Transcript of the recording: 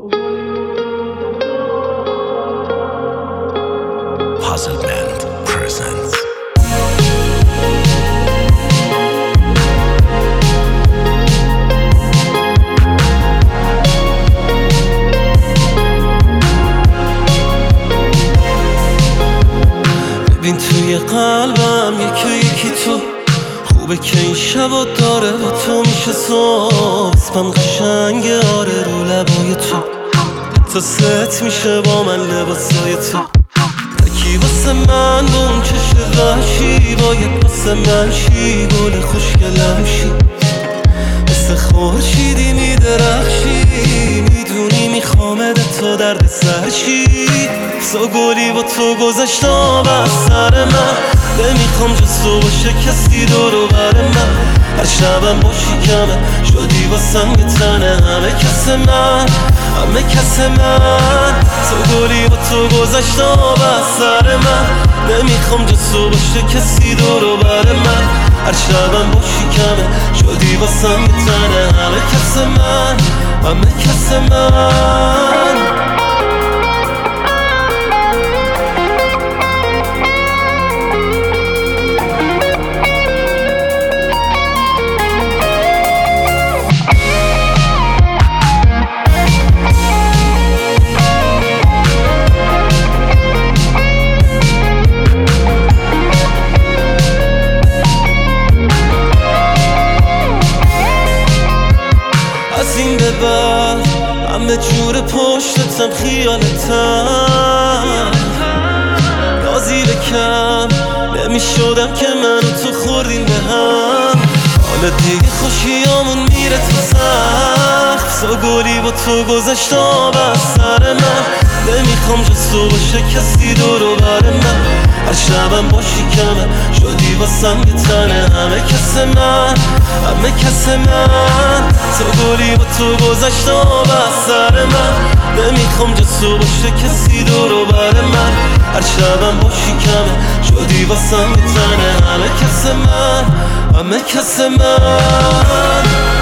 Puzzlement presents. ببین توی قلبم یکی تو خوبه که این شبا داره با تو میشه صبح. اسمم قشنگه آره رو لبای تو حتی ست میشه با من لباسای تو. یکی واسه من با اون چشم وحشی باید واسه من شی گل خوشگلم شی. مثل خورشیدی میدرخشی میدونی میخوامده تا درد سرشی. سا گلی با تو گذشت آب از سر من نمیخوام جز تو باشه کسی دورو بر من. هر شبم باشی کمه شدی واسم یه تنه همه کس من همه کس من. سا گلی با تو گذشت آب از سر من نمیخوام جز تو باشه کسی دورو بر من. هر شبم باشی کمه شدی واسم یه تنه همه کس من همه کس من. این به بعد همه جور پشتتم خیالتم رازی بکم نمیشدم که من و تو خوردیم به هم. حالا دیگه خوشیامون میره تو سخت. سا گلی با تو گذشت آب از سر من نمیخوام جز تو باشه کسی دورو بر من. هر شبم باشی کمه شدی واسم یه تنه همه کس من همه کس من. سا گلی با تو گذشت آب از سر من نمیخوام جز تو باشه کسی دورو بر من. هر شبم باشی کمه شدی واسم یه تنه همه کس من همه کس من.